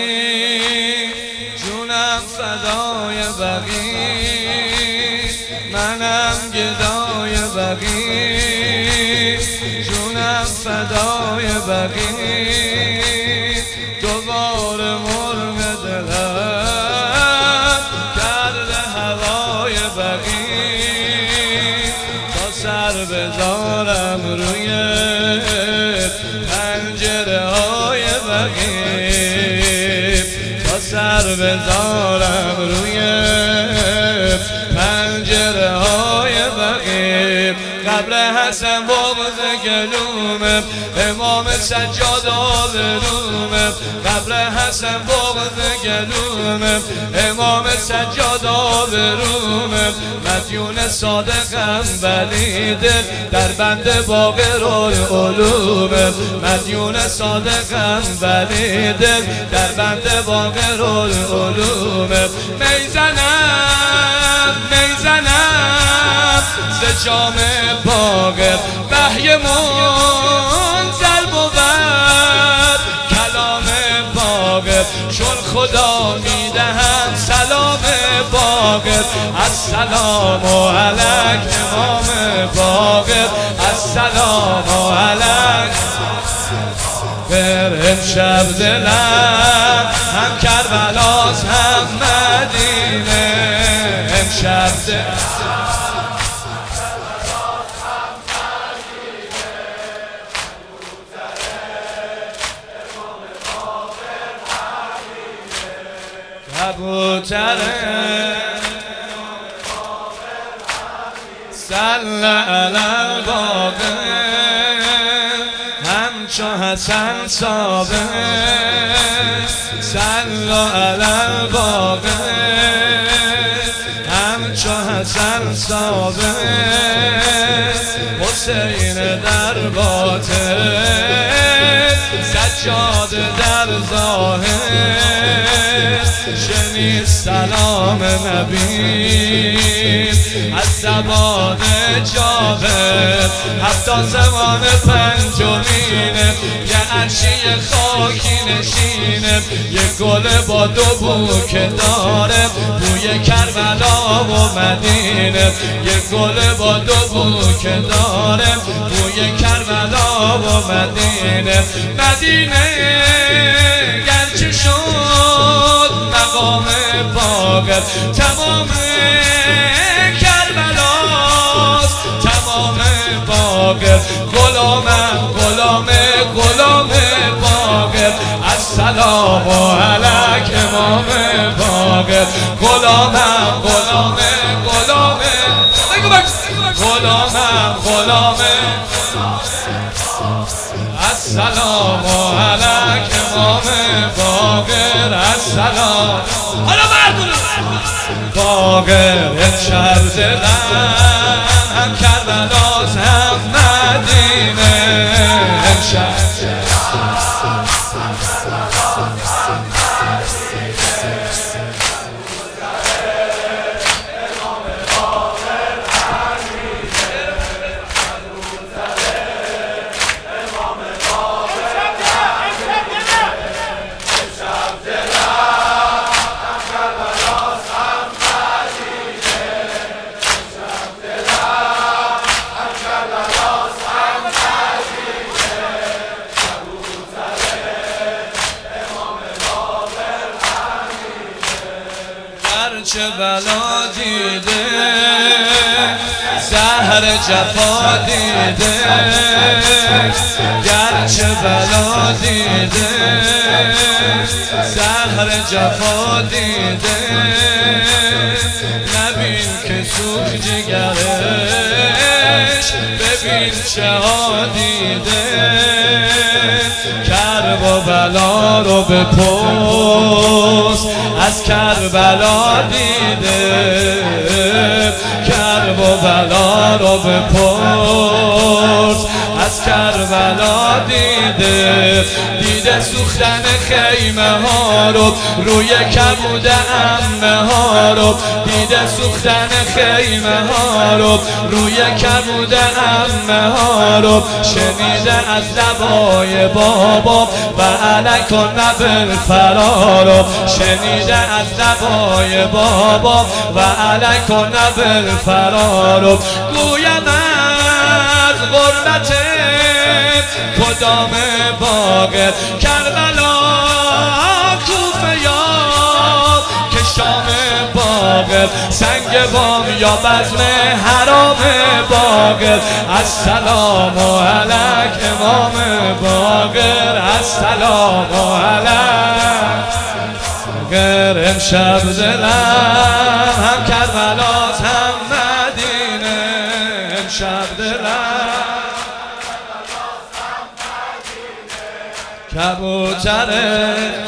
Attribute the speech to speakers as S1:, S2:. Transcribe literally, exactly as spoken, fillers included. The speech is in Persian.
S1: جونم فدای بقی، منم گدای بقی، جونم فدای بقی، دوباره مرغ دلم کرده هوای بقی، تا سر بذارم روی پنجره های بقی، تا سر بذارم روی پنجره های بقی. قبر حسن بغض گلومه، امام سجاد آبرومه، قبر حسن بغض گلومه، امام سجاد آبرومه، مدیون صادقم ولی دل در بند باقر العلومه، مدیون صادقم ولی دل در بند باقر العلومه. میزنم میزنم ز جام باقر، وحی منزل بود کلام باقر، چون خدا میدهم سلام باقر، السلام علیک امام باقر، السلام علیک. بر امشب دلم هم کربلاست هم مدینه، امشب دلم کبوتره صلی علی الباقر، همچو حسن صابر صلی علی الباقر، همچو حسن صابر، حسین در باطن سجاد در ظاهر، شنید سلام نبی از زبان جابر، هفتا زمان پنجمینه، یه عرشی خاکی نشینه، یه گل با دو بو که داره بوی کربلا و مدینه، یه گل با دو بو که داره بوی کربلا و مدینه. مدینه گرچه شد مقام باقر، تمام کربلاست تمام باقر، غلامم غلام غلام باقر، السلام علیک امام باقر، غلامم غلام غلام غلامم غلام، السلام علیک امام باقر، السلام. حالا مردونه باقر امشب دلم هم کربلاست هم مدینه، امشب چه بلا دیده زهر جفا دیده، گرچه بلا دیده زهر جفا دیده، نبین که سوخ جگرش ببین چه ها دیده، کرب و بلا رو بپرس از کربلا دیده، کرب و بلا رو بپرس از از کربلا دیده، دیده سوختن خیمه ها رو روی کبود عمه ها رو، دیده سوختن خیمه ها رو روی کبود عمه ها رو، شنیده از لبای بابا و علیکن بالفرار، شنیده از لبای بابا و علیکن بالفرار. گویم از غربت کدام باغ کربلا کوفه یا که شام باغ، سنگ بام یا بزم حرام باغ. السلام علیک امام باقر، السلام علیک. امشب دلم هم کربلاست هم مدینه، امشب دلم کبوتره